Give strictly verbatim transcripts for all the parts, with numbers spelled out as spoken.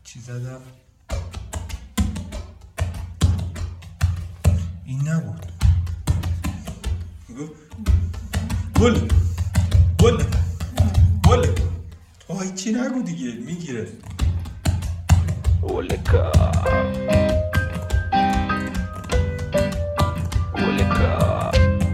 چی زدم؟ این نبود. گل گل گل آه چی نگو دیگه میگیره. اولکا اولکا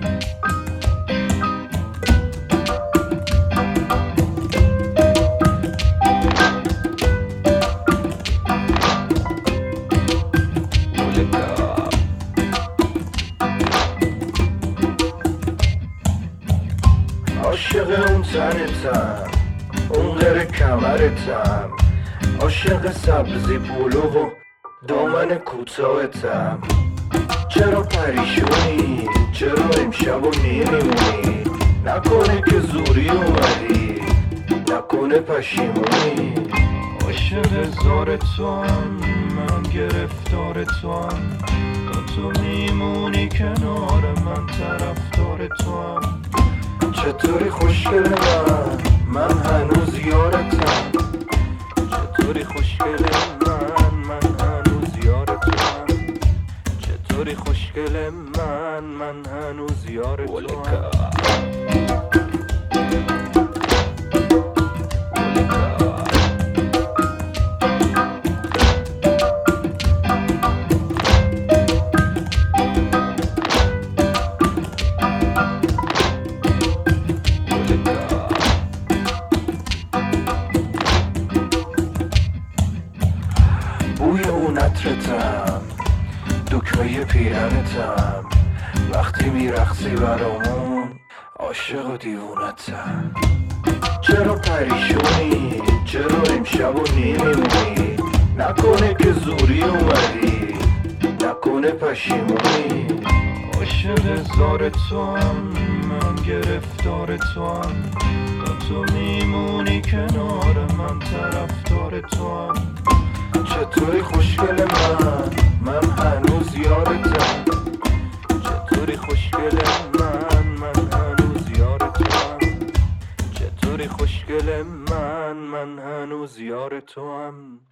عاشق اون تنتم، اون غیر کمرتم، عاشق سبزی پولو و دامن کوتاهتم. چرا پریشونی؟ چرا امشب و نمیمونی؟ نکنه که زوری اومدی، نکنه پشیمونی. عاشق زار توام، من گرفتار توام، تو میمونی کنار من، طرفدار توام. چطوری خوشگل من، من هنوز یارتم. چطوری خوشگل من، من هنوز یارتم. چطوری خوشگل من، من هنوز یارتم. بوی اون عطرتم، دکمه پیرنتم، وقتی میرقصی برامون عاشق و دیوونتم. چرا پریشونی؟ چرا امشب و نمیمونی؟ نکنه که زوری اومدی، نکنه پشیمونی. عاشق زار توام، من گرفتار توام، تو میمونی کنار من، طرفدار توام. چطوری خوشگل من، من هنوز یارتم. چطوری خوشگل من، من هنوز یارتم. چطوری خوشگل من، من هنوز یارتم.